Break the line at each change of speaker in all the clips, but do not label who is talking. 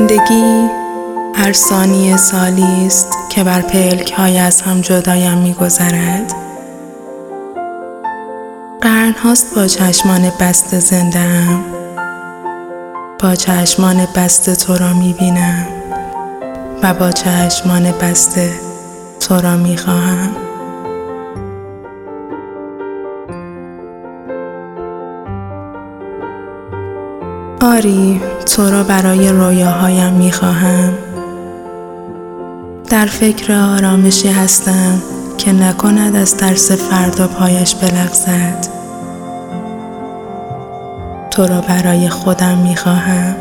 زندگی هر ثانیه سالی است که بر پلک‌های از هم جدایم می‌گذرد. قرن‌هاست با چشمان بسته زنده‌ام، با چشمان بسته تو را می‌بینم و با چشمان بسته تو را می‌خواهم. آری، تو را برای رویاهایم می‌خواهم. در فکر آرامشی هستم که نکند از ترس فردا پایش بلغزد. تو را برای خودم می‌خواهم.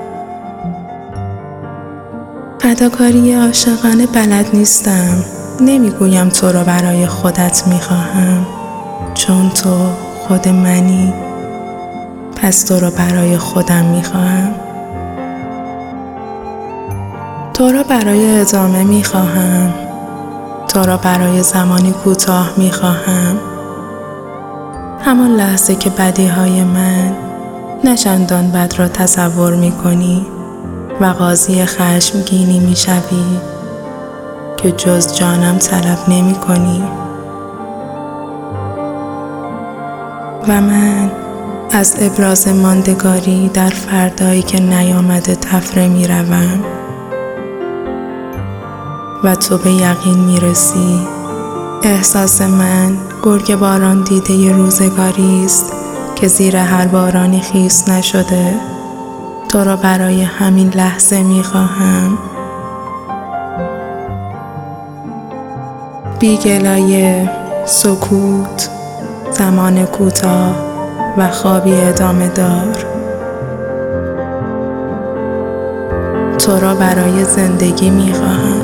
اداکاری عاشقانه بلد نیستم. نمیگویم تو را برای خودت می‌خواهم، چون تو خود منی. پس تو را برای خودم می‌خواهم. تو را برای ادامه می‌خواهم. تو را برای زمانی کوتاه می‌خواهم. همان لحظه که بدیهای من نه چندان بد را تصور می‌کنی و قاضی خشمگینی می‌شوی که جز جانم طلب نمی‌کنی. و من از ابراز ماندگاری در فردایی که نیامده تفره می‌روم و تو به یقین می‌رسی. احساس من گرگ باران دیده روزگاری است که زیر هر بارانی خیس نشده. تو را برای همین لحظه می‌خواهم. بی گلایه، سکوت، زمان کوتاه و خوابی ادامه دار. تو را برای زندگی می‌خواهم.